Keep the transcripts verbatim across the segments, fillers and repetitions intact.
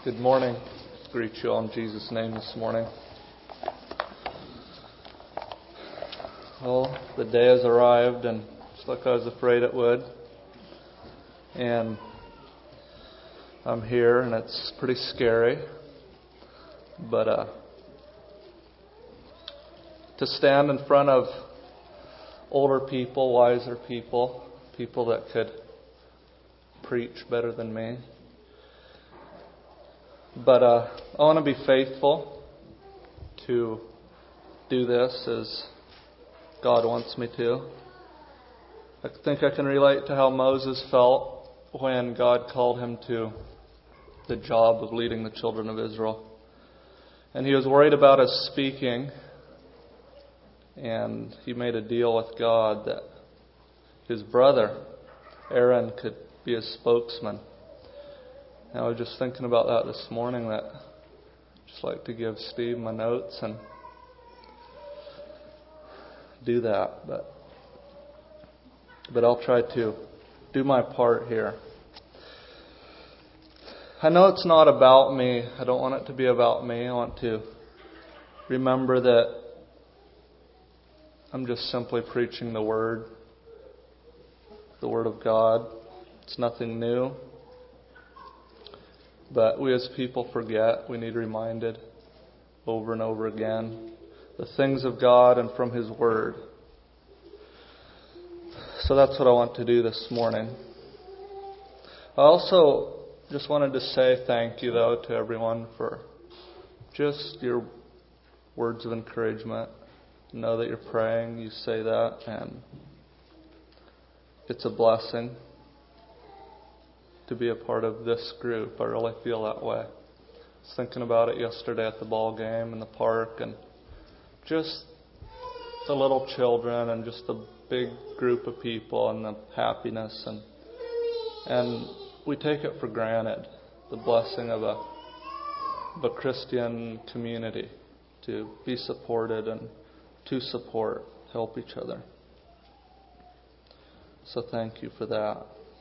Good morning. I greet you all in Jesus' name this morning. Well, the day has arrived, and just like I was afraid it would. And I'm here, and it's pretty scary. But uh, to stand in front of older people, wiser people, people that could preach better than me. But uh, I want to be faithful to do this as God wants me to. I think I can relate to how Moses felt when God called him to the job of leading the children of Israel. And he was worried about his speaking, and he made a deal with God that his brother, Aaron, could be his spokesman. And I was just thinking about that this morning, that I'd just like to give Steve my notes and do that. But but I'll try to do my part here. I know it's not about me. I don't want it to be about me. I want to remember that I'm just simply preaching the Word, the Word of God. It's nothing new. But we as people forget. We need reminded over and over again the things of God and from His Word. So that's what I want to do this morning. I also just wanted to say thank you, though, to everyone for just your words of encouragement. Know that you're praying, you say that, and it's a blessing to be a part of this group. I really feel that way. I was thinking about it yesterday at the ball game in the park, and just the little children and just the big group of people and the happiness, and and we take it for granted, the blessing of a of a Christian community, to be supported and to support, help each other. So thank you for that.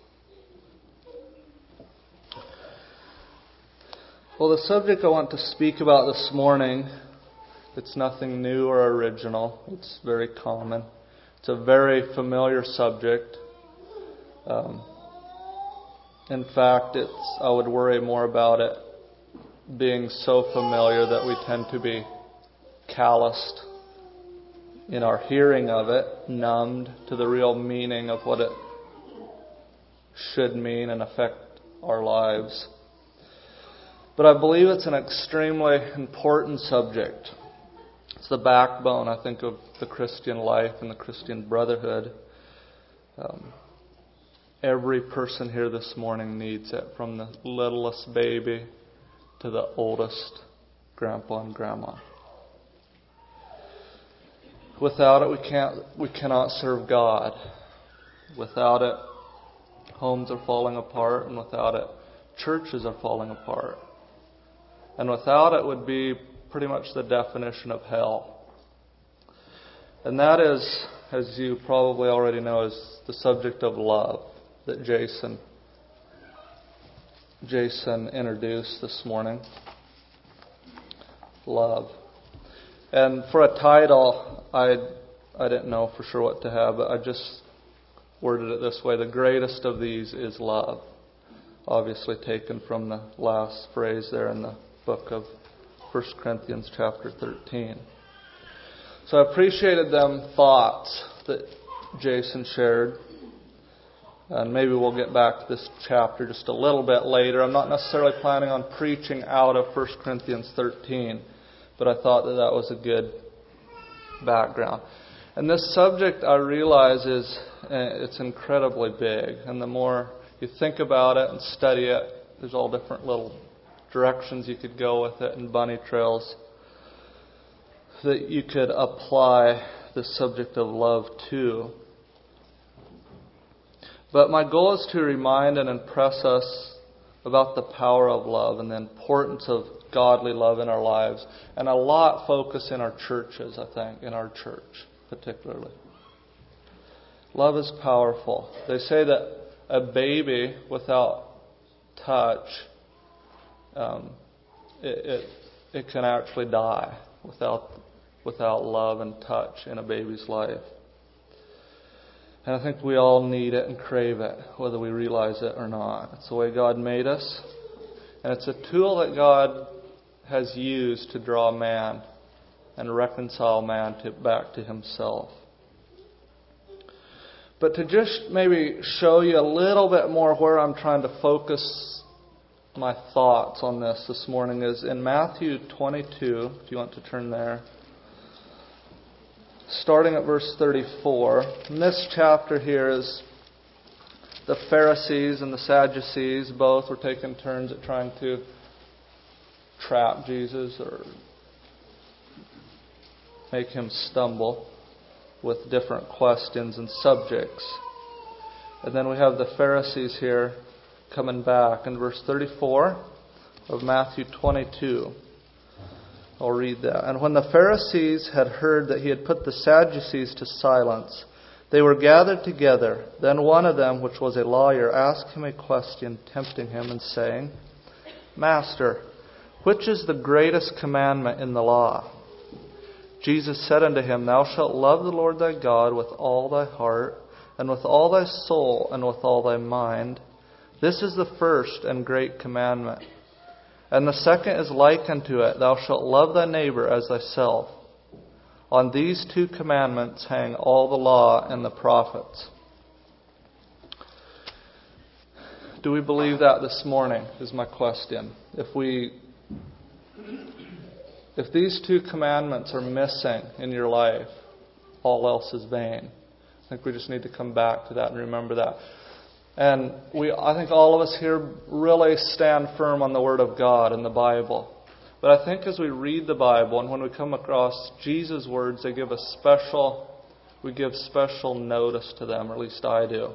Well, the subject I want to speak about this morning, it's nothing new or original. It's very common. It's a very familiar subject. Um, in fact, it's I would worry more about it being so familiar that we tend to be calloused in our hearing of it, numbed to the real meaning of what it should mean and affect our lives. But I believe it's an extremely important subject. It's the backbone, I think, of the Christian life and the Christian brotherhood. Um, every person here this morning needs it, from the littlest baby to the oldest grandpa and grandma. Without it, we can't, we cannot serve God. Without it, homes are falling apart, and without it, churches are falling apart. And without it would be pretty much the definition of hell. And that is, as you probably already know, is the subject of love that Jason Jason introduced this morning. Love. And for a title, I I didn't know for sure what to have, but I just worded it this way: the greatest of these is love. Obviously taken from the last phrase there in the book of First Corinthians chapter thirteen. So I appreciated them thoughts that Jason shared. And maybe we'll get back to this chapter just a little bit later. I'm not necessarily planning on preaching out of First Corinthians thirteen, but I thought that that was a good background. And this subject, I realize, is it's incredibly big. And the more you think about it and study it, there's all different little directions you could go with it and bunny trails that you could apply the subject of love to. But my goal is to remind and impress us about the power of love and the importance of godly love in our lives. And a lot focus in our churches, I think, in our church particularly. Love is powerful. They say that a baby without touch um, it, it it can actually die without without love and touch in a baby's life. And I think we all need it and crave it, whether we realize it or not. It's the way God made us. And it's a tool that God has used to draw man and reconcile man to, back to himself. But to just maybe show you a little bit more where I'm trying to focus my thoughts on this this morning is in Matthew twenty-two, if you want to turn there. Starting at verse thirty-four. And this chapter here is the Pharisees and the Sadducees both were taking turns at trying to trap Jesus or make him stumble with different questions and subjects. And then we have the Pharisees here coming back in verse thirty-four of Matthew twenty-two. I'll read that. And when the Pharisees had heard that he had put the Sadducees to silence, they were gathered together. Then one of them, which was a lawyer, asked him a question, tempting him and saying, Master, which is the greatest commandment in the law? Jesus said unto him, Thou shalt love the Lord thy God with all thy heart, and with all thy soul, and with all thy mind. This is the first and great commandment. And the second is like unto it, Thou shalt love thy neighbor as thyself. On these two commandments hang all the law and the prophets. Do we believe that this morning, is my question. If we, if these two commandments are missing in your life, all else is vain. I think we just need to come back to that and remember that. And we, I think all of us here really stand firm on the Word of God and the Bible. But I think as we read the Bible and when we come across Jesus' words, they give us special, we give special notice to them, or at least I do.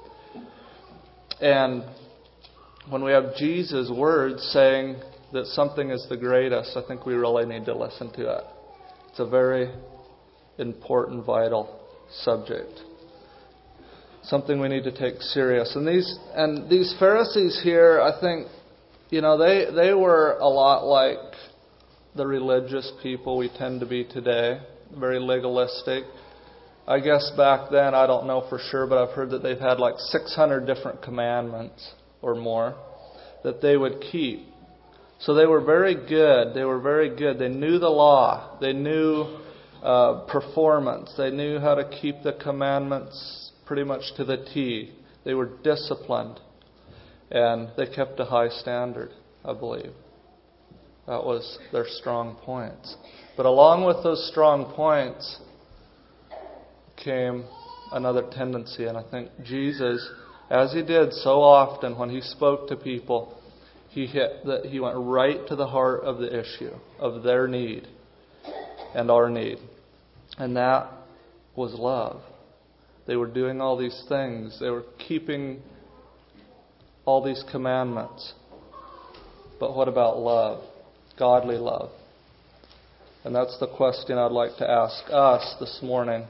And when we have Jesus' words saying that something is the greatest, I think we really need to listen to it. It's a very important, vital subject. Something we need to take serious. And these and these Pharisees here, I think, you know, they, they were a lot like the religious people we tend to be today. Very legalistic. I guess back then, I don't know for sure, but I've heard that they've had like six hundred different commandments or more that they would keep. So they were very good. They were very good. They knew the law. They knew uh, performance. They knew how to keep the commandments pretty much to the T. They were disciplined. And they kept a high standard, I believe. That was their strong points. But along with those strong points came another tendency. And I think Jesus, as he did so often when he spoke to people, he hit that he went right to the heart of the issue, of their need and our need. And that was love. They were doing all these things. They were keeping all these commandments. But what about love? Godly love. And that's the question I'd like to ask us this morning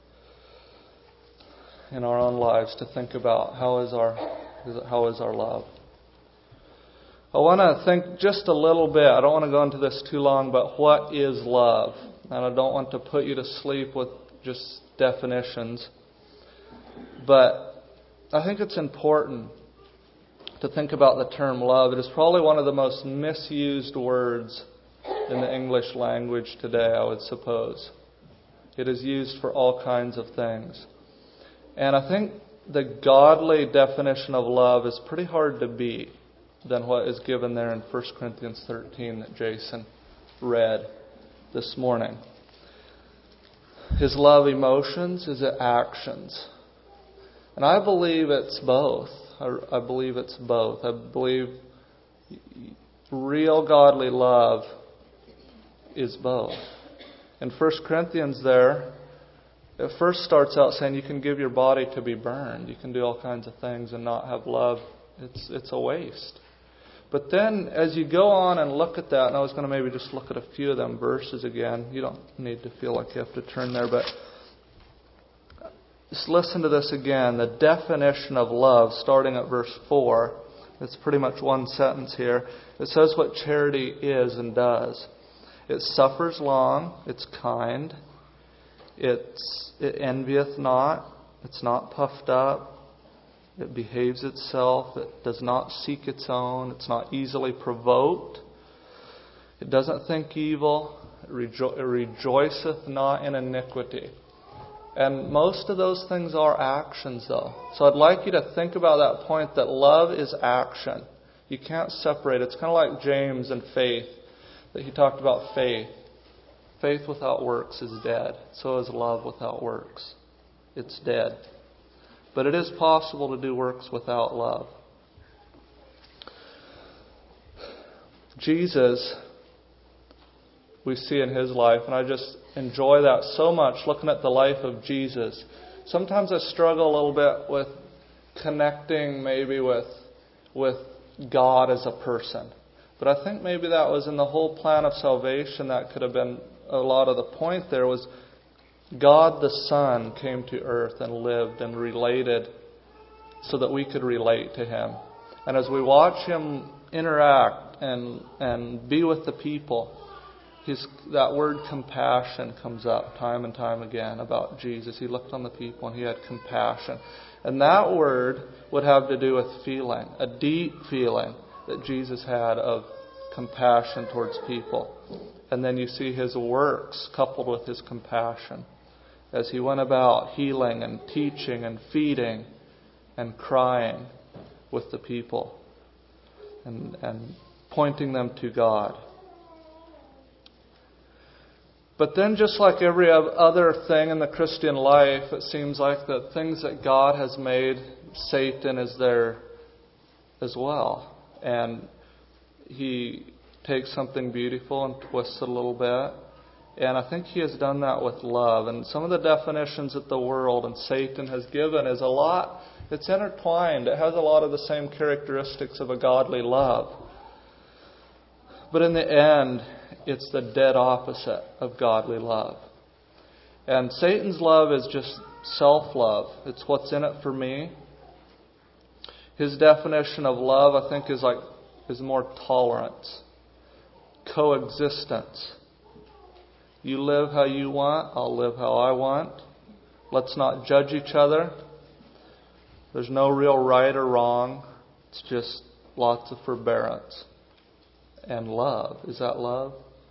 in our own lives, to think about how is our how is our love. I want to think just a little bit. I don't want to go into this too long, but what is love? And I don't want to put you to sleep with just definitions. But I think it's important to think about the term love. It is probably one of the most misused words in the English language today, I would suppose. It is used for all kinds of things. And I think the godly definition of love is pretty hard to beat than what is given there in First Corinthians thirteen that Jason read this morning. Is love emotions? Is it actions? And I believe it's both. I, I believe it's both. I believe real godly love is both. In First Corinthians there, it first starts out saying you can give your body to be burned. You can do all kinds of things and not have love. It's it's a waste. But then as you go on and look at that, and I was going to maybe just look at a few of them verses again. You don't need to feel like you have to turn there, but just listen to this again. The definition of love, starting at verse four, It's pretty much one sentence here. It says what charity is and does. It suffers long. It's kind. It's, it envieth not. It's not puffed up. It behaves itself. It does not seek its own. It's not easily provoked. It doesn't think evil. It, rejo- it rejoiceth not in iniquity. And most of those things are actions, though. So I'd like you to think about that point that love is action. You can't separate. It's kind of like James and faith, that he talked about faith. Faith without works is dead. So is love without works. It's dead. But it is possible to do works without love. Jesus, we see in His life, and I just enjoy that so much, looking at the life of Jesus. Sometimes I struggle a little bit with connecting maybe with with God as a person. But I think maybe that was in the whole plan of salvation. That could have been a lot of the point there was God the Son came to earth and lived and related so that we could relate to Him. And as we watch Him interact and and be with the people, His, that word compassion comes up time and time again about Jesus. He looked on the people and He had compassion. And that word would have to do with feeling, a deep feeling that Jesus had of compassion towards people. And then you see His works coupled with His compassion as He went about healing and teaching and feeding and crying with the people and, and pointing them to God. But then, just like every other thing in the Christian life, it seems like the things that God has made, Satan is there as well. And he takes something beautiful and twists it a little bit. And I think he has done that with love. And some of the definitions that the world and Satan has given is a lot, it's intertwined. It has a lot of the same characteristics of a godly love. But in the end, it's the dead opposite of godly love. And Satan's love is just self-love. It's what's in it for me. His definition of love, I think, is like is more tolerance, coexistence. You live how you want, I'll live how I want. Let's not judge each other. There's no real right or wrong. It's just lots of forbearance and love. Is that love?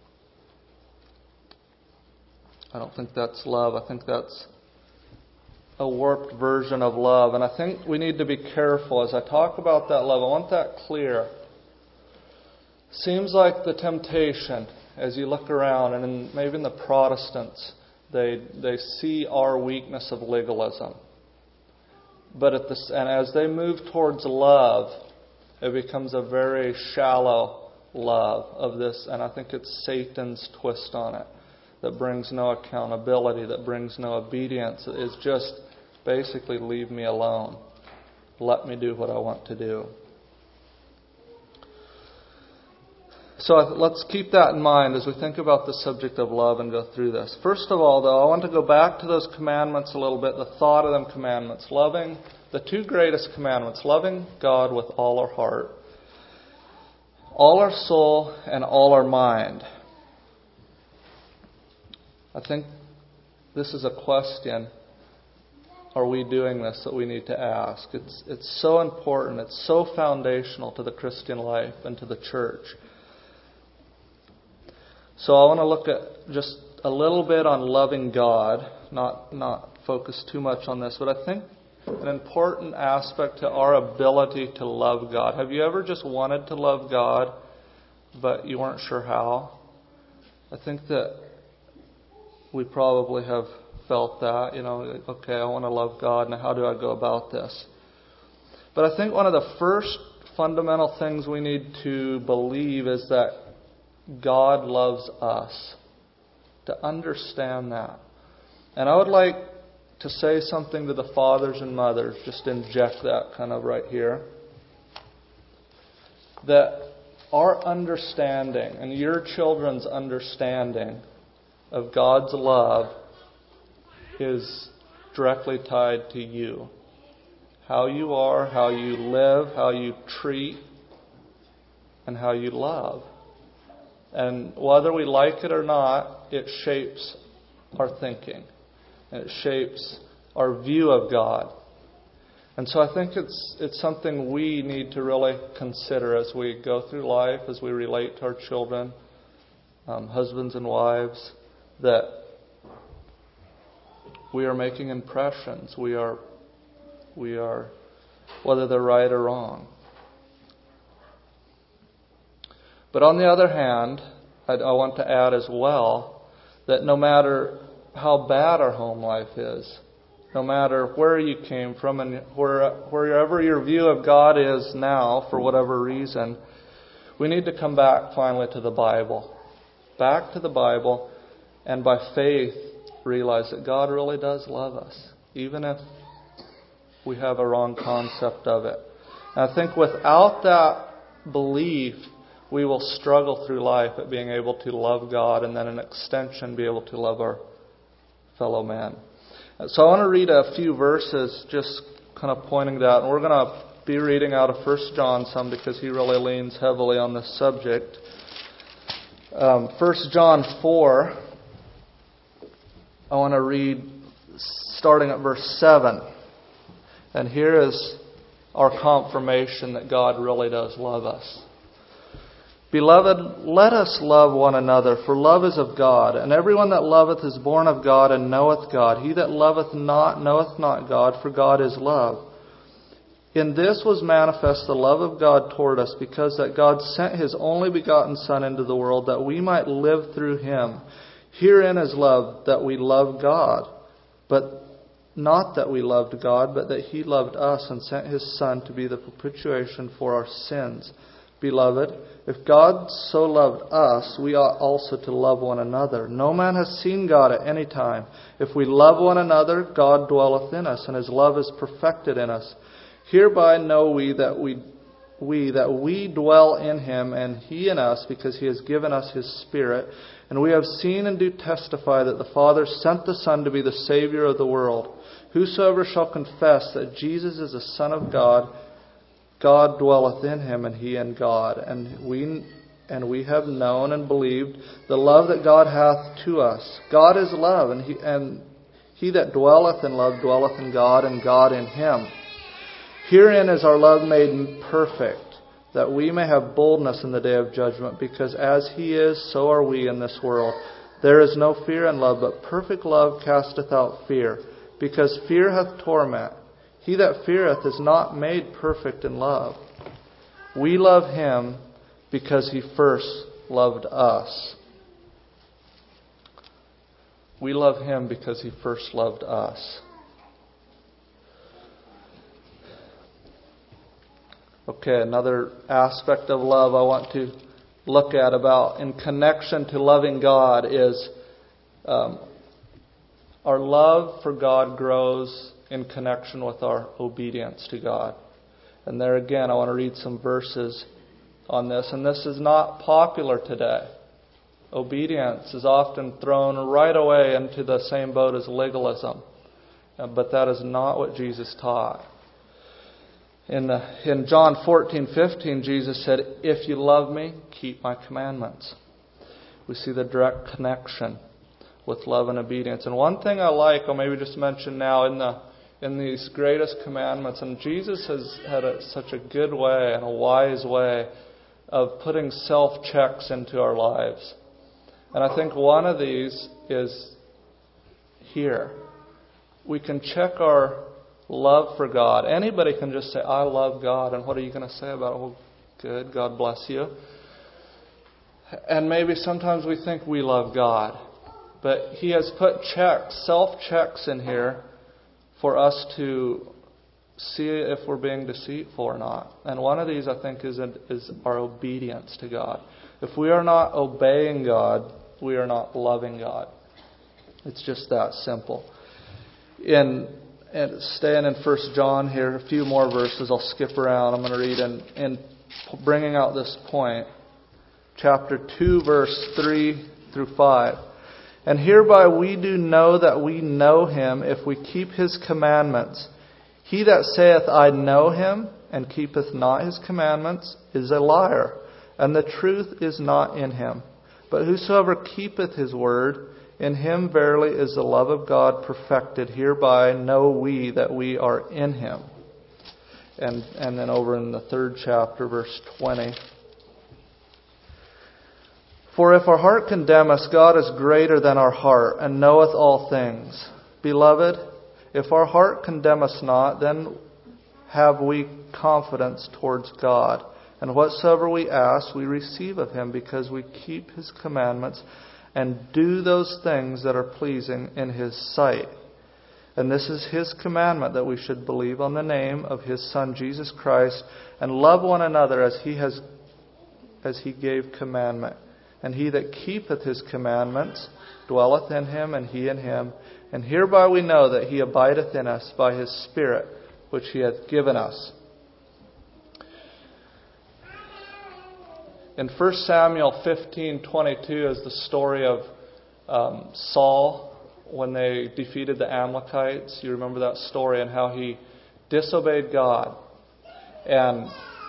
I don't think that's love. I think that's a warped version of love. And I think we need to be careful as I talk about that love. I want that clear. Seems like the temptation, as you look around, and in, maybe in the Protestants, they they see our weakness of legalism. But at the, and as they move towards love, it becomes a very shallow love of this. And I think it's Satan's twist on it. That brings no accountability, that brings no obedience. It's just basically leave me alone. Let me do what I want to do. So let's keep that in mind as we think about the subject of love and go through this. First of all, though, I want to go back to those commandments a little bit, the thought of them commandments. Loving, the two greatest commandments, loving God with all our heart, all our soul, and all our mind. I think this is a question, are we doing this, that we need to ask. It's it's so important, it's so foundational to the Christian life and to the church. So I want to look at just a little bit on loving God, not not focus too much on this, but I think an important aspect to our ability to love God. Have you ever just wanted to love God, but you weren't sure how? I think that we probably have felt that, you know, okay, I want to love God, and how do I go about this? But I think one of the first fundamental things we need to believe is that God loves us. To understand that. And I would like to say something to the fathers and mothers, just inject that kind of right here. That our understanding and your children's understanding of God's love is directly tied to you. how you are, how you live, how you treat, and how you love. And whether we like it or not, it shapes our thinking. And it shapes our view of God. And so I think it's it's something we need to really consider as we go through life, as we relate to our children, um, husbands and wives, that we are making impressions. We are, we are, whether they're right or wrong. But on the other hand, I, I want to add as well that no matter how bad our home life is, no matter where you came from and where, wherever your view of God is now, for whatever reason, we need to come back finally to the Bible. Back to the Bible, and by faith realize that God really does love us, even if we have a wrong concept of it. And I think without that belief, we will struggle through life at being able to love God and then in extension be able to love our fellow man. So I want to read a few verses just kind of pointing that. And we're going to be reading out of First John some because he really leans heavily on this subject. Um, First John four, I want to read starting at verse seven. And here is our confirmation that God really does love us. Beloved, let us love one another, for love is of God. And everyone that loveth is born of God and knoweth God. He that loveth not knoweth not God, for God is love. In this was manifest the love of God toward us, because that God sent His only begotten Son into the world, that we might live through Him. Herein is love, that we love God. But not that we loved God, but that He loved us and sent His Son to be the propitiation for our sins. Beloved, if God so loved us, we ought also to love one another. No man has seen God at any time. If we love one another, God dwelleth in us, and His love is perfected in us. Hereby know we that we, we that we dwell in Him, and He in us, because He has given us His Spirit. And we have seen and do testify that the Father sent the Son to be the Savior of the world. Whosoever shall confess that Jesus is the Son of God, God dwelleth in Him, and He in God. And we and we have known and believed the love that God hath to us. God is love, and He and He that dwelleth in love dwelleth in God, and God in Him. Herein is our love made perfect, that we may have boldness in the day of judgment, because as He is, so are we in this world. There is no fear in love, but perfect love casteth out fear, because fear hath torment. He that feareth is not made perfect in love. We love Him because He first loved us. We love Him because He first loved us. Okay, another aspect of love I want to look at about in connection to loving God is um, our love for God grows in connection with our obedience to God. And there again, I want to read some verses on this. And this is not popular today. Obedience is often thrown right away into the same boat as legalism. But that is not what Jesus taught. In, the, in John fourteen fifteen, Jesus said, "If you love me, keep my commandments." We see the direct connection with love and obedience. And one thing I like, I'll maybe just mention now, in the in these greatest commandments, and Jesus has had a, such a good way and a wise way of putting self-checks into our lives. And I think one of these is here. We can check our love for God. Anybody can just say, "I love God," and what are you going to say about it? Well, good, God bless you. And maybe sometimes we think we love God, but He has put checks, self-checks in here for us to see if we're being deceitful or not. And one of these, I think, is is our obedience to God. If we are not obeying God, we are not loving God. It's just that simple. In and staying in First John here, a few more verses. I'll skip around. I'm going to read in, in bringing out this point. Chapter two, verse three through five. "And hereby we do know that we know Him, if we keep His commandments. He that saith, I know him, and keepeth not his commandments, is a liar, and the truth is not in him. But whosoever keepeth his word, in him verily is the love of God perfected. Hereby know we that we are in him. And, and then over in the third chapter, verse twenty. For if our heart condemn us, God is greater than our heart, and knoweth all things. Beloved, if our heart condemn us not, then have we confidence towards God. And whatsoever we ask, we receive of him, because we keep his commandments and do those things that are pleasing in his sight. And this is his commandment, that we should believe on the name of his Son Jesus Christ, and love one another as he has, as he gave commandment. And he that keepeth his commandments dwelleth in him, and he in him. And hereby we know that he abideth in us by his Spirit, which he hath given us. In First Samuel fifteen twenty-two is the story of um, Saul when they defeated the Amalekites. You remember that story, and how he disobeyed God. And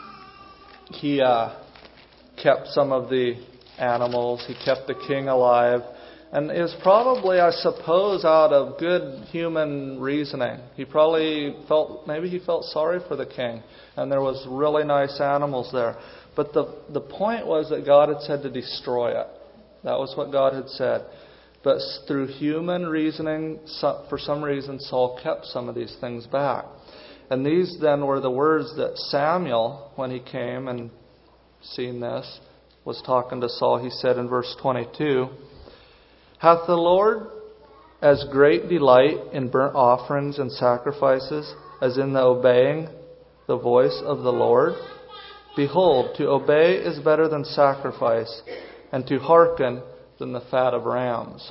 he uh, kept some of the animals. He kept the king alive. And it was probably, I suppose, out of good human reasoning. He probably felt, maybe he felt sorry for the king. And there was really nice animals there. But the, the point was that God had said to destroy it. That was what God had said. But through human reasoning, for some reason, Saul kept some of these things back. And these then were the words that Samuel, when he came and seen this, was talking to Saul. He said in verse twenty-two, Hath the Lord as great delight in burnt offerings and sacrifices as in the obeying the voice of the Lord? Behold, to obey is better than sacrifice, and to hearken than the fat of rams.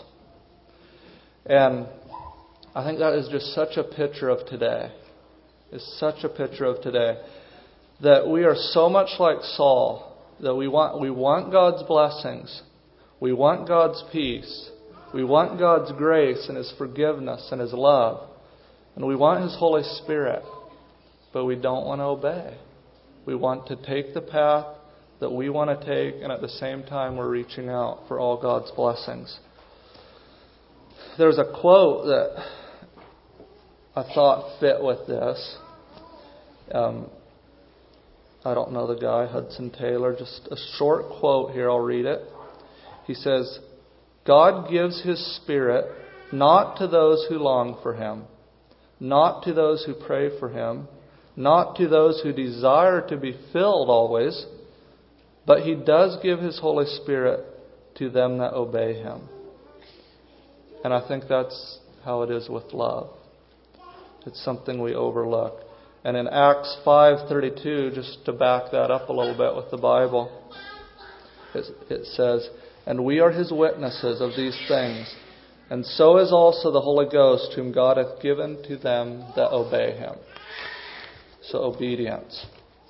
And I think that is just such a picture of today. It's such a picture of today. That we are so much like Saul, that we want we want God's blessings. We want God's peace. We want God's grace and his forgiveness and his love. And we want his Holy Spirit. But we don't want to obey. We want to take the path that we want to take, and at the same time we're reaching out for all God's blessings. There's a quote that I thought fit with this. Um, I don't know the guy, Hudson Taylor. Just a short quote here, I'll read it. He says, God gives his Spirit not to those who long for him, not to those who pray for him, not to those who desire to be filled always, but he does give his Holy Spirit to them that obey him. And I think that's how it is with love. It's something we overlook. And in Acts five thirty-two, just to back that up a little bit with the Bible, it, it says, And we are his witnesses of these things, and so is also the Holy Ghost, whom God hath given to them that obey him. So obedience.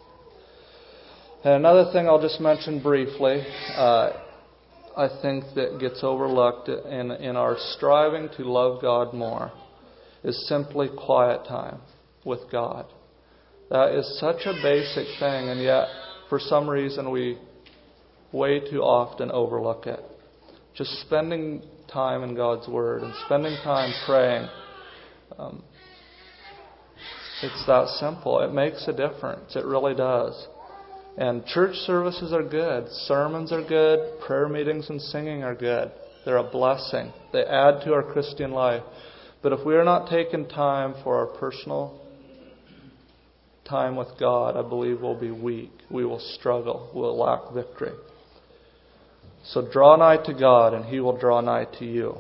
And another thing I'll just mention briefly, uh, I think that gets overlooked in, in our striving to love God more, is simply quiet time with God. That is such a basic thing, and yet for some reason we way too often overlook it. Just spending time in God's Word and spending time praying. Um, it's that simple. It makes a difference. It really does. And church services are good. Sermons are good. Prayer meetings and singing are good. They're a blessing. They add to our Christian life. But if we are not taking time for our personal time with God, I believe we'll be weak. We will struggle. We'll lack victory. So draw nigh to God, and He will draw nigh to you.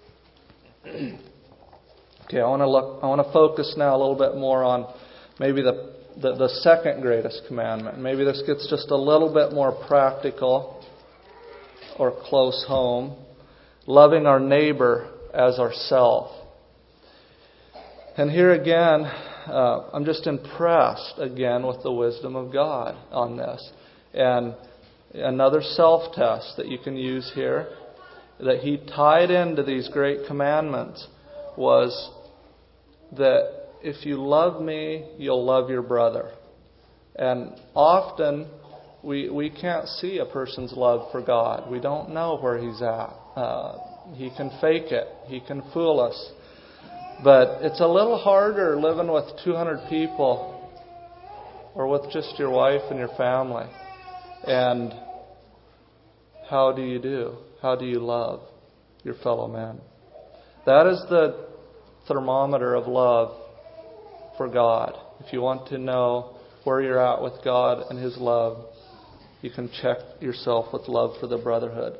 Okay, I want to look. I want to focus now a little bit more on maybe the, the the second greatest commandment. Maybe this gets just a little bit more practical or close home. Loving our neighbor as ourself. And here again, uh, I'm just impressed again with the wisdom of God on this. And another self-test that you can use here, that He tied into these great commandments, was that if you love me, you'll love your brother. And often we we can't see a person's love for God. We don't know where he's at. Uh, he can fake it. He can fool us. But it's a little harder living with two hundred people or with just your wife and your family. And how do you do? How do you love your fellow man? That is the thermometer of love for God. If you want to know where you're at with God and His love, you can check yourself with love for the brotherhood.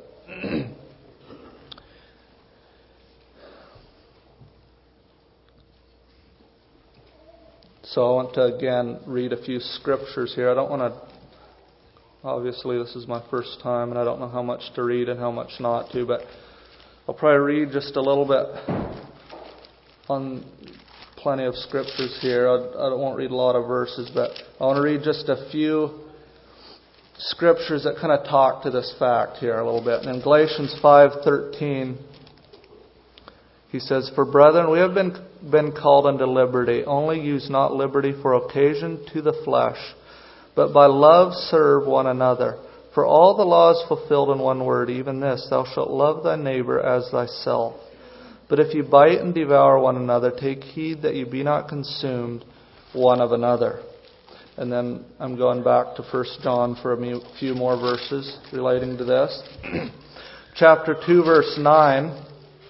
So I want to again read a few scriptures here. I don't want to, obviously this is my first time and I don't know how much to read and how much not to, but I'll probably read just a little bit on plenty of scriptures here. I, I won't read a lot of verses, but I want to read just a few scriptures that kind of talk to this fact here a little bit. And in Galatians five thirteen, he says, "For brethren, we have been been called unto liberty. Only use not liberty for occasion to the flesh, but by love serve one another. For all the law is fulfilled in one word, even this, thou shalt love thy neighbor as thyself. But if you bite and devour one another, take heed that you be not consumed one of another." And then I'm going back to First John for a few more verses relating to this. Chapter two, verse nine.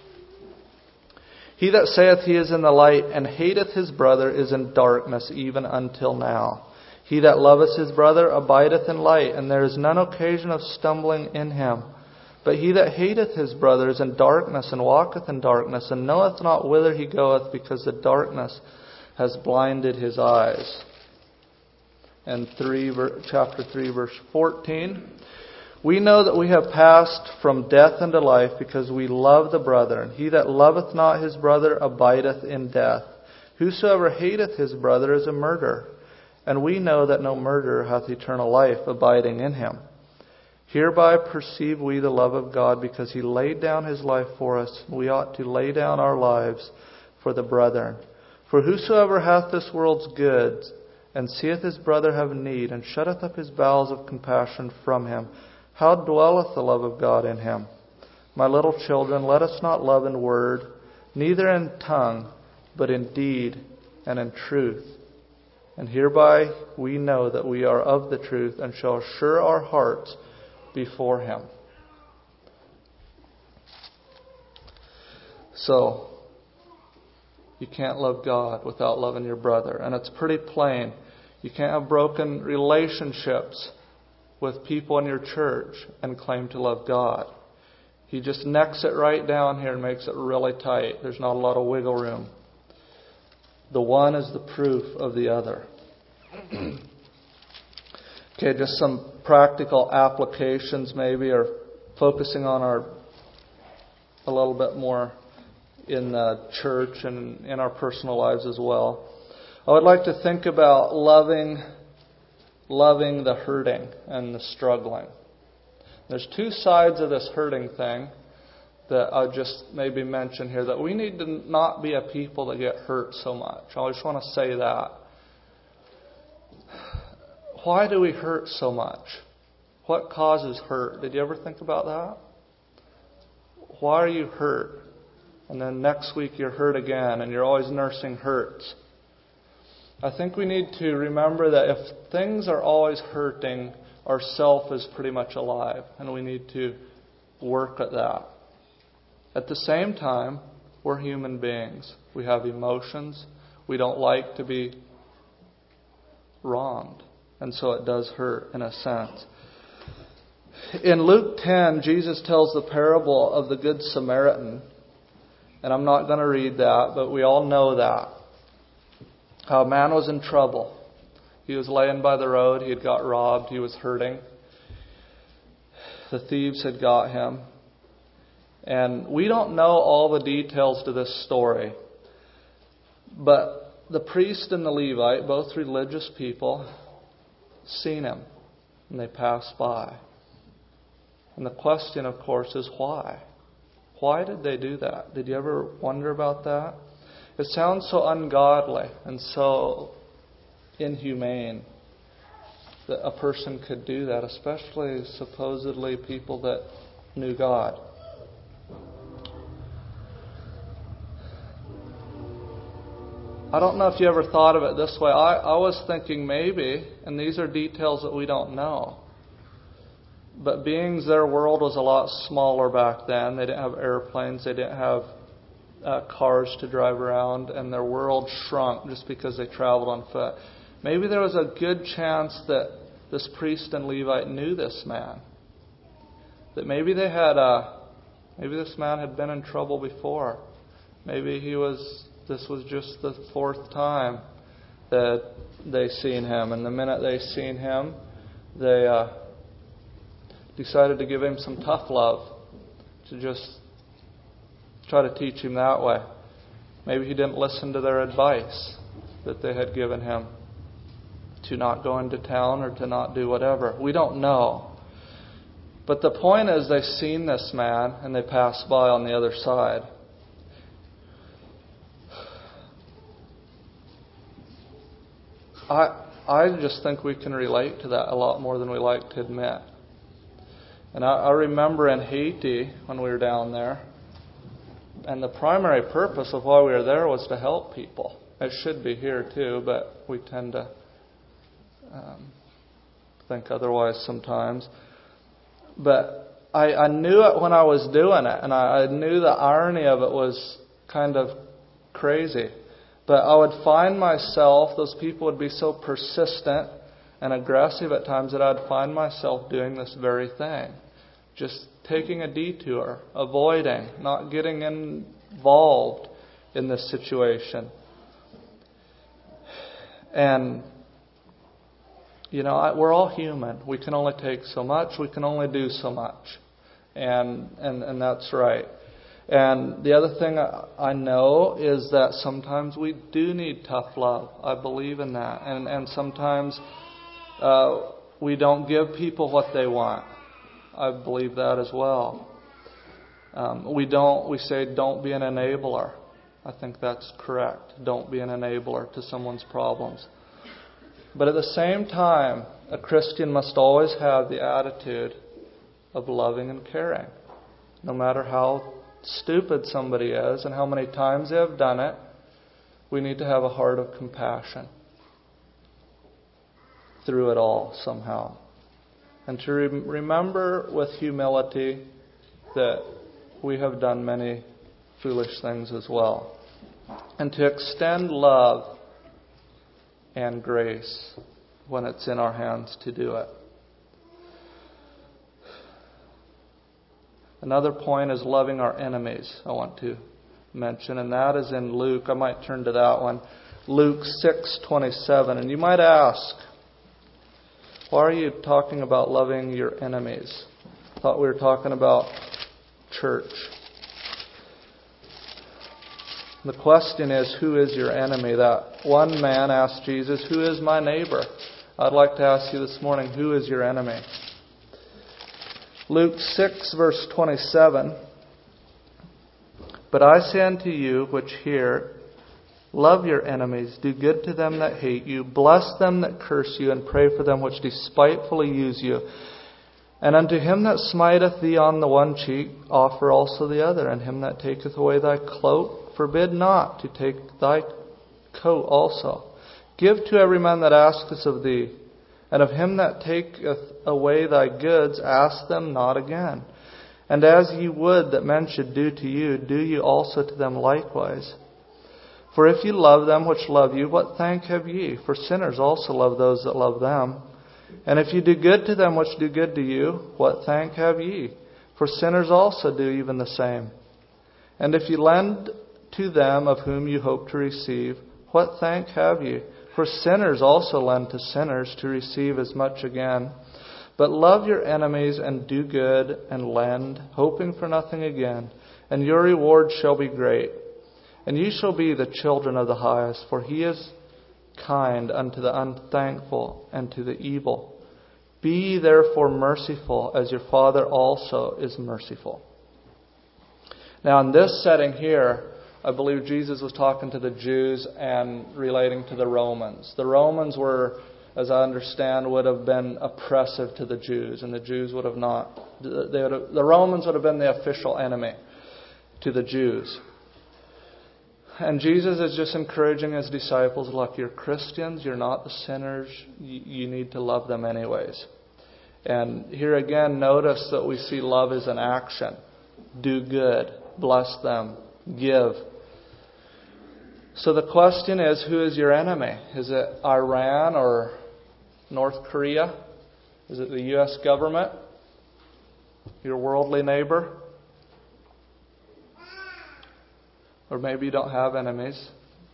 "He that saith he is in the light and hateth his brother is in darkness even until now. He that loveth his brother abideth in light, and there is none occasion of stumbling in him. But he that hateth his brother is in darkness, and walketh in darkness, and knoweth not whither he goeth, because the darkness has blinded his eyes." And three, chapter three, verse fourteen. "We know that we have passed from death unto life, because we love the brethren. He that loveth not his brother abideth in death. Whosoever hateth his brother is a murderer. And we know that no murderer hath eternal life abiding in him. Hereby perceive we the love of God, because He laid down His life for us. We ought to lay down our lives for the brethren. For whosoever hath this world's goods, and seeth his brother have need, and shutteth up his bowels of compassion from him, how dwelleth the love of God in him? My little children, let us not love in word, neither in tongue, but in deed and in truth. And hereby we know that we are of the truth, and shall assure our hearts before Him." So, you can't love God without loving your brother. And it's pretty plain. You can't have broken relationships with people in your church and claim to love God. He just necks it right down here and makes it really tight. There's not a lot of wiggle room. The one is the proof of the other. Okay, just some practical applications maybe, or focusing on our a little bit more in the church and in our personal lives as well. I would like to think about loving loving the hurting and the struggling. There's two sides of this hurting thing that I'll just maybe mention here, that we need to not be a people that get hurt so much. I just want to say that. Why do we hurt so much? What causes hurt? Did you ever think about that? Why are you hurt? And then next week you're hurt again, and you're always nursing hurts. I think we need to remember that if things are always hurting, our self is pretty much alive, and we need to work at that. At the same time, we're human beings. We have emotions. We don't like to be wronged. And so it does hurt in a sense. In Luke ten, Jesus tells the parable of the Good Samaritan. And I'm not going to read that, but we all know that. How a man was in trouble. He was laying by the road. He had got robbed. He was hurting. The thieves had got him. And we don't know all the details to this story. But the priest and the Levite, both religious people, seen him. And they passed by. And the question, of course, is why? Why did they do that? Did you ever wonder about that? It sounds so ungodly and so inhumane that a person could do that, especially supposedly people that knew God. I don't know if you ever thought of it this way. I, I was thinking maybe, and these are details that we don't know, but being their world was a lot smaller back then. They didn't have airplanes. They didn't have uh, cars to drive around, and their world shrunk just because they traveled on foot. Maybe there was a good chance that this priest and Levite knew this man. That maybe they had a, maybe this man had been in trouble before. Maybe he was, this was just the fourth time that they seen him. And the minute they seen him, they uh, decided to give him some tough love, to just try to teach him that way. Maybe he didn't listen to their advice that they had given him to not go into town or to not do whatever. We don't know. But the point is, they've seen this man and they passed by on the other side. I I just think we can relate to that a lot more than we like to admit. And I, I remember in Haiti when we were down there, and the primary purpose of why we were there was to help people. It should be here too, but we tend to um, think otherwise sometimes. But I, I knew it when I was doing it, and I, I knew the irony of it was kind of crazy. But I would find myself, those people would be so persistent and aggressive at times that I'd find myself doing this very thing. Just taking a detour, avoiding, not getting involved in this situation. And, you know, I, we're all human. We can only take so much. We can only do so much. And and, and that's right. And the other thing I, I know is that sometimes we do need tough love. I believe in that. And, and sometimes uh, we don't give people what they want. I believe that as well. Um, we don't. We say don't be an enabler. I think that's correct. Don't be an enabler to someone's problems. But at the same time, a Christian must always have the attitude of loving and caring. No matter how stupid somebody is and how many times they have done it, we need to have a heart of compassion through it all somehow. And to re- remember with humility that we have done many foolish things as well. And to extend love and grace when it's in our hands to do it. Another point is loving our enemies, I want to mention, and that is in Luke. I might turn to that one. Luke six twenty-seven. And you might ask, why are you talking about loving your enemies? I thought we were talking about church. The question is, who is your enemy? That one man asked Jesus, who is my neighbor? I'd like to ask you this morning, who is your enemy? Luke six verse twenty-seven. But I say unto you which hear, love your enemies, do good to them that hate you, bless them that curse you, and pray for them which despitefully use you. And unto him that smiteth thee on the one cheek, offer also the other. And him that taketh away thy cloak, forbid not to take thy coat also. Give to every man that asketh of thee, and of him that taketh away thy goods, ask them not again. And as ye would that men should do to you, do ye also to them likewise. For if ye love them which love you, what thank have ye? For sinners also love those that love them. And if ye do good to them which do good to you, what thank have ye? For sinners also do even the same. And if ye lend to them of whom you hope to receive, what thank have ye? For sinners also lend to sinners to receive as much again. But love your enemies and do good and lend, hoping for nothing again, and your reward shall be great. And ye shall be the children of the highest, for he is kind unto the unthankful and to the evil. Be ye therefore merciful, as your Father also is merciful. Now in this setting here, I believe Jesus was talking to the Jews and relating to the Romans. The Romans were, as I understand, would have been oppressive to the Jews, and the Jews would have not. They would have, the Romans would have been the official enemy to the Jews. And Jesus is just encouraging His disciples, look, you're Christians, you're not the sinners, you, you need to love them anyways. And here again, notice that we see love as an action. Do good, bless them, give. So the question is, who is your enemy? Is it Iran or North Korea? Is it the U S government? Your worldly neighbor? Or maybe you don't have enemies.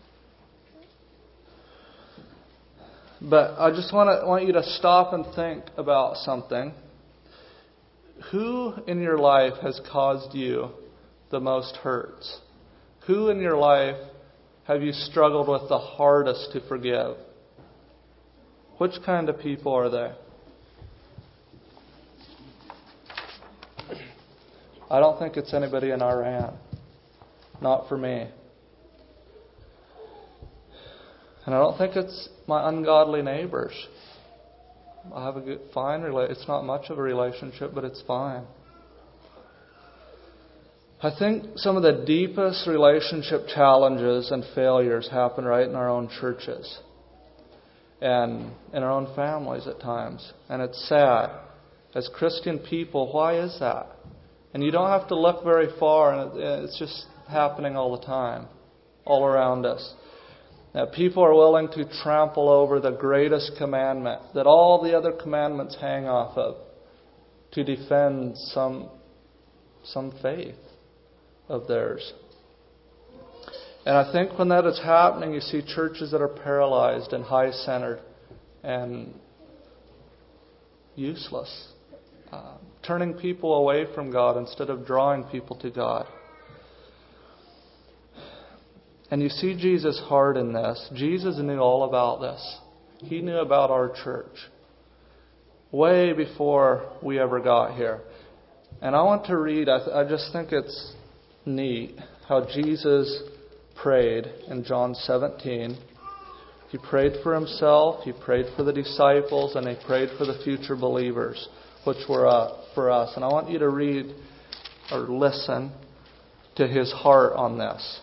But I just want to want you to stop and think about something. Who in your life has caused you the most hurts? Who in your life have you struggled with the hardest to forgive? Which kind of people are they? I don't think it's anybody in Iran. Not for me. And I don't think it's my ungodly neighbors. I have a good, fine relationship. It's not much of a relationship, but it's fine. I think some of the deepest relationship challenges and failures happen right in our own churches and in our own families at times. And it's sad. As Christian people, why is that? And you don't have to look very far, and it's just happening all the time, all around us. Now, people are willing to trample over the greatest commandment that all the other commandments hang off of to defend some some faith of theirs. And I think when that is happening, you see churches that are paralyzed and high-centered and useless, uh, turning people away from God instead of drawing people to God. And you see Jesus' heart in this. Jesus knew all about this. He knew about our church way before we ever got here. And I want to read, I, th- I just think it's neat how Jesus prayed in John seventeen. He prayed for Himself, He prayed for the disciples, and He prayed for the future believers, which were uh, for us. And I want you to read or listen to His heart on this.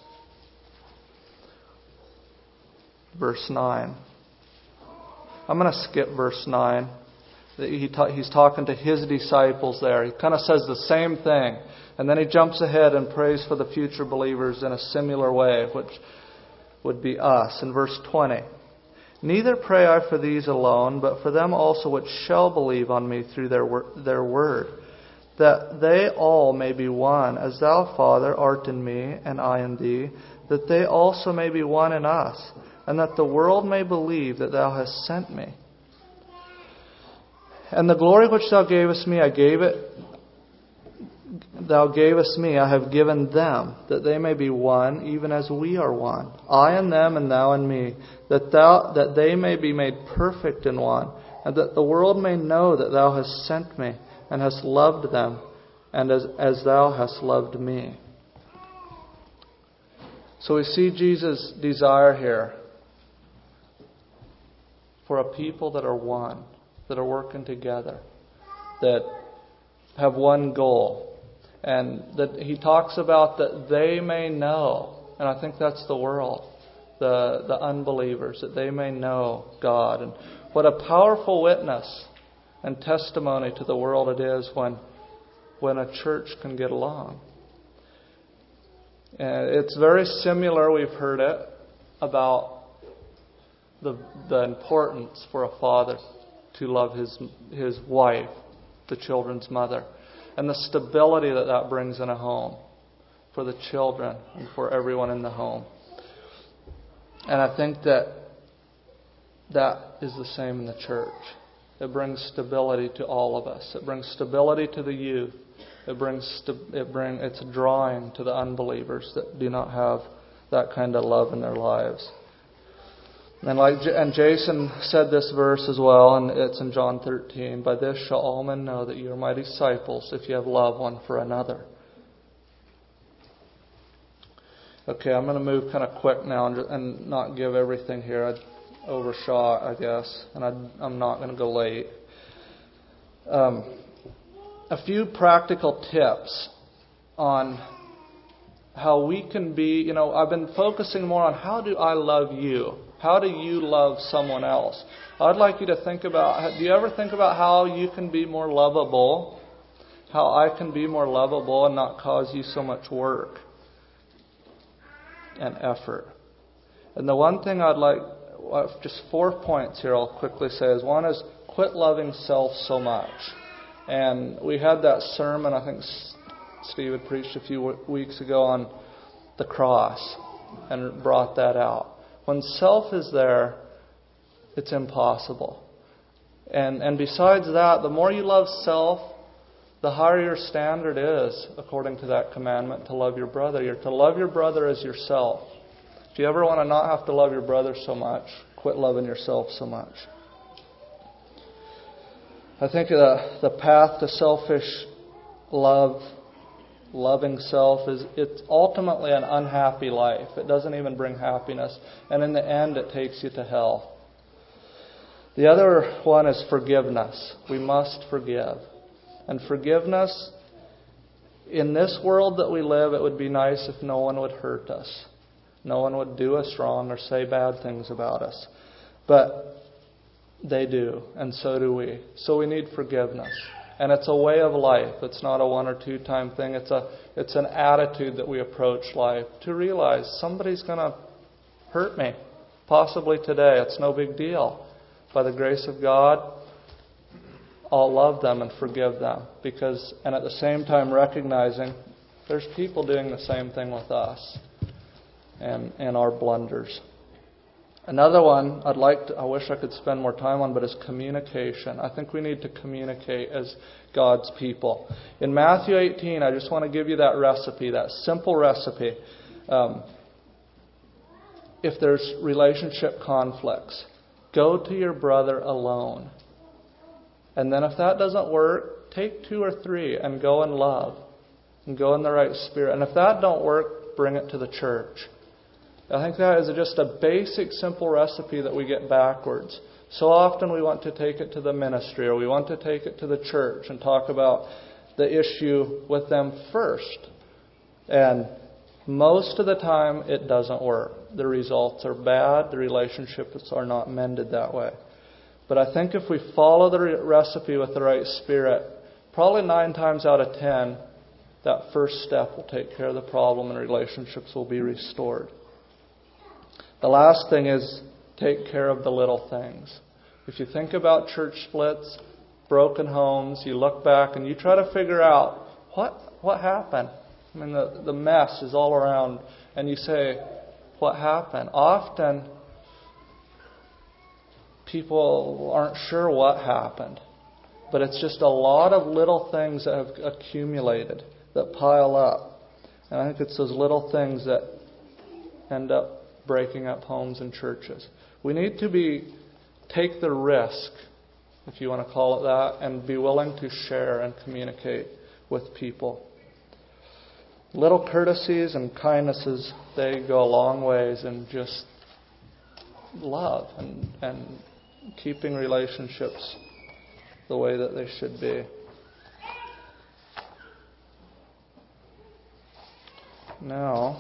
Verse nine. I'm going to skip verse nine. He ta- he's talking to His disciples there. He kind of says the same thing. And then He jumps ahead and prays for the future believers in a similar way, which would be us. In verse twenty. Neither pray I for these alone, but for them also which shall believe on me through their, wor- their word, that they all may be one, as Thou, Father, art in me, and I in Thee, that they also may be one in us, and that the world may believe that Thou hast sent me. And the glory which Thou gavest me, I gave it, Thou gavest me, I have given them, that they may be one, even as we are one. I and them, and Thou and me, that Thou, that they may be made perfect in one, and that the world may know that Thou hast sent me, and hast loved them, and as, as Thou hast loved me. So we see Jesus' desire here for a people that are one, that are working together, that have one goal. And that He talks about that they may know, and I think that's the world, the, the unbelievers, that they may know God. And what a powerful witness and testimony to the world it is when, when a church can get along. And it's very similar, we've heard it, about the the importance for a father to love his his wife, the children's mother, and the stability that that brings in a home for the children and for everyone in the home. And I think that that is the same in the church. It brings stability to all of us. It brings stability to the youth. It brings st- it bring it's a drawing to the unbelievers that do not have that kind of love in their lives. And like and Jason said this verse as well, and it's in John thirteen. By this shall all men know that you are my disciples, if you have love one for another. Okay, I'm going to move kind of quick now and, and not give everything here. I overshot, I guess, and I, I'm not going to go late. Um, a few practical tips on how we can be, you know, I've been focusing more on how do I love you? How do you love someone else? I'd like you to think about, do you ever think about how you can be more lovable? How I can be more lovable and not cause you so much work and effort. And the one thing I'd like, just four points here I'll quickly say is, one is quit loving self so much. And we had that sermon, I think Steve had preached a few weeks ago on the cross and brought that out. When self is there, it's impossible. And and besides that, the more you love self, the higher your standard is, according to that commandment, to love your brother. You're to love your brother as yourself. If you ever want to not have to love your brother so much, quit loving yourself so much. I think the, the path to selfish love, loving self, is it's ultimately an unhappy life. It doesn't even bring happiness. And in the end, it takes you to hell. The other one is forgiveness. We must forgive. And forgiveness, in this world that we live, it would be nice if no one would hurt us. No one would do us wrong or say bad things about us. But they do, and so do we. So we need forgiveness. And it's a way of life. It's not a one or two time thing. It's a it's an attitude that we approach life to realize somebody's going to hurt me, possibly today. It's no big deal. By the grace of God, I'll love them and forgive them. Because, and at the same time recognizing there's people doing the same thing with us and, and our blunders. Another one I'd like to, I wish I could spend more time on, but is communication. I think we need to communicate as God's people. In Matthew eighteen, I just want to give you that recipe, that simple recipe. Um, if there's relationship conflicts, go to your brother alone. And then if that doesn't work, take two or three and go in love. And go in the right spirit. And if that don't work, bring it to the church. I think that is just a basic, simple recipe that we get backwards. So often we want to take it to the ministry or we want to take it to the church and talk about the issue with them first. And most of the time it doesn't work. The results are bad. The relationships are not mended that way. But I think if we follow the recipe with the right spirit, probably nine times out of ten, that first step will take care of the problem and relationships will be restored. The last thing is take care of the little things. If you think about church splits, broken homes, you look back and you try to figure out what what happened. I mean, the, the mess is all around. And you say, what happened? Often, people aren't sure what happened. But it's just a lot of little things that have accumulated, that pile up. And I think it's those little things that end up breaking up homes and churches. We need to be take the risk, if you want to call it that, and be willing to share and communicate with people. Little courtesies and kindnesses, they go a long ways in just love and, and keeping relationships the way that they should be. Now,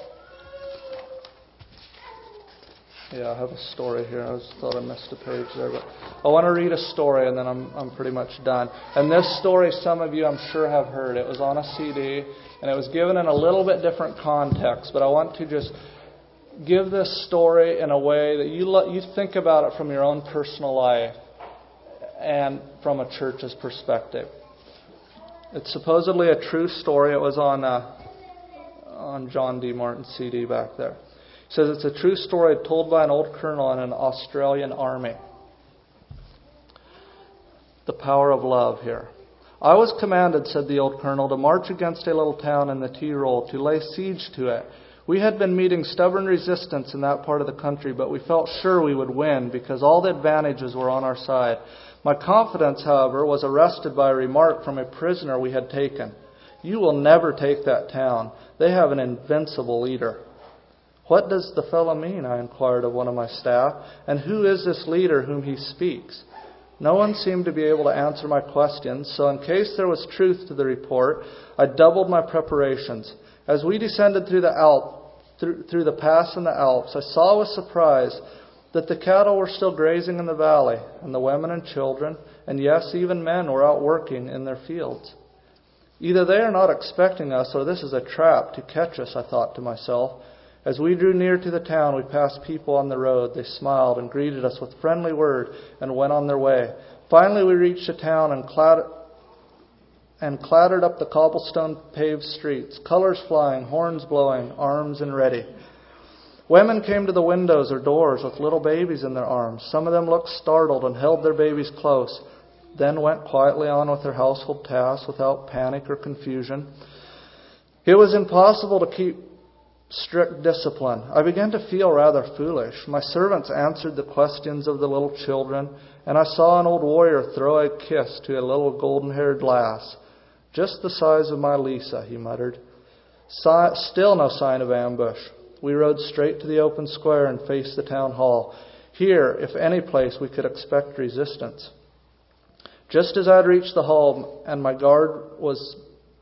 yeah, I have a story here. I just thought I missed a page there, but I want to read a story and then I'm I'm pretty much done. And this story, some of you I'm sure have heard. It was on a C D and it was given in a little bit different context, but I want to just give this story in a way that you lo- you think about it from your own personal life and from a church's perspective. It's supposedly a true story. It was on uh, on John D. Martin's C D back there. It says it's a true story told by an old colonel in an Australian army. The power of love here. I was commanded, said the old colonel, to march against a little town in the Tyrol, to lay siege to it. We had been meeting stubborn resistance in that part of the country, but we felt sure we would win because all the advantages were on our side. My confidence, however, was arrested by a remark from a prisoner we had taken. You will never take that town. They have an invincible leader. "What does the fellow mean?" I inquired of one of my staff. "And who is this leader whom he speaks?" No one seemed to be able to answer my questions, so in case there was truth to the report, I doubled my preparations. As we descended through the Alp, through, through the pass in the Alps, I saw with surprise that the cattle were still grazing in the valley, and the women and children, and yes, even men were out working in their fields. Either they are not expecting us, or this is a trap to catch us, I thought to myself. As we drew near to the town, we passed people on the road. They smiled and greeted us with friendly word and went on their way. Finally, we reached the town and clattered, and clattered up the cobblestone paved streets, colors flying, horns blowing, arms and ready. Women came to the windows or doors with little babies in their arms. Some of them looked startled and held their babies close, then went quietly on with their household tasks without panic or confusion. It was impossible to keep strict discipline. I began to feel rather foolish. My servants answered the questions of the little children, and I saw an old warrior throw a kiss to a little golden-haired lass. "Just the size of my Lisa," he muttered. Si- Still no sign of ambush. We rode straight to the open square and faced the town hall. Here, if any place, we could expect resistance. Just as I had reached the hall and my guard was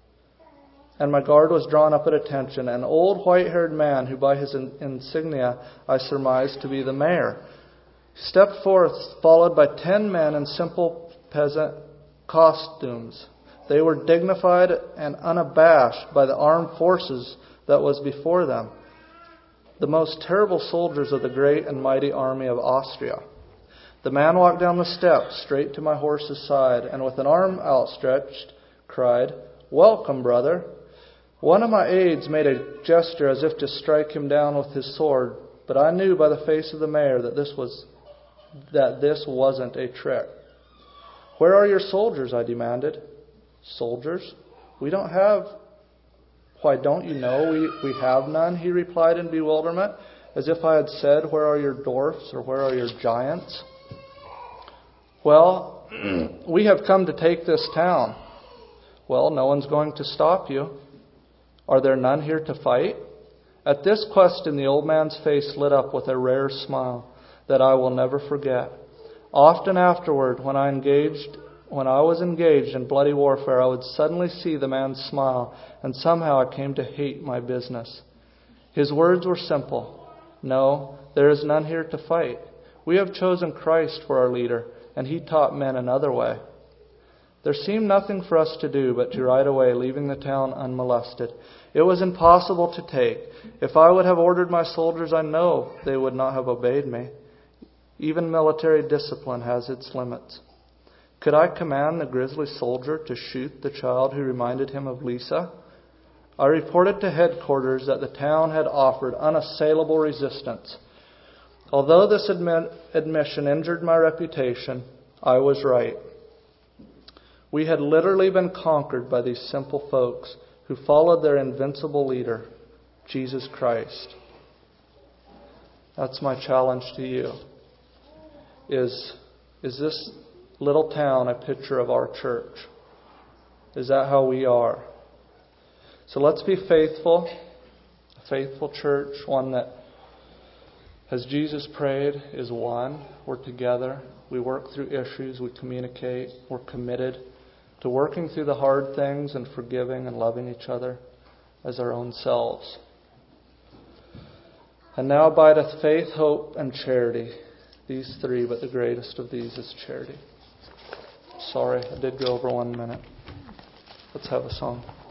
and my guard was drawn up at attention, an old white-haired man, who by his insignia I surmised to be the mayor, stepped forth, followed by ten men in simple peasant costumes. They were dignified and unabashed by the armed forces that was before them, the most terrible soldiers of the great and mighty army of Austria. The man walked down the steps straight to my horse's side, and with an arm outstretched, cried, "Welcome, brother." One of my aides made a gesture as if to strike him down with his sword, but I knew by the face of the mayor that this was that this wasn't a trick. "Where are your soldiers?" I demanded. "Soldiers? We don't have..." "Why, don't you know we, we have none?" he replied in bewilderment, as if I had said, "Where are your dwarfs?" or "Where are your giants?" "Well, we have come to take this town." "Well, no one's going to stop you." "Are there none here to fight?" At this question, the old man's face lit up with a rare smile that I will never forget. Often afterward, when I engaged, when I was engaged in bloody warfare, I would suddenly see the man smile, and somehow I came to hate my business. His words were simple. "No, there is none here to fight. We have chosen Christ for our leader, and he taught men another way." There seemed nothing for us to do but to ride away, leaving the town unmolested. It was impossible to take. If I would have ordered my soldiers, I know they would not have obeyed me. Even military discipline has its limits. Could I command the grisly soldier to shoot the child who reminded him of Lisa? I reported to headquarters that the town had offered unassailable resistance. Although this admit, admission injured my reputation, I was right. We had literally been conquered by these simple folks who followed their invincible leader, Jesus Christ. That's my challenge to you. Is, is this little town a picture of our church? Is that how we are? So let's be faithful, a faithful church, one that, as Jesus prayed, is one. We're together. We work through issues. We communicate. We're committed to working through the hard things and forgiving and loving each other as our own selves. And now abideth faith, hope, and charity. These three, but the greatest of these is charity. Sorry, I did go over one minute. Let's have a song.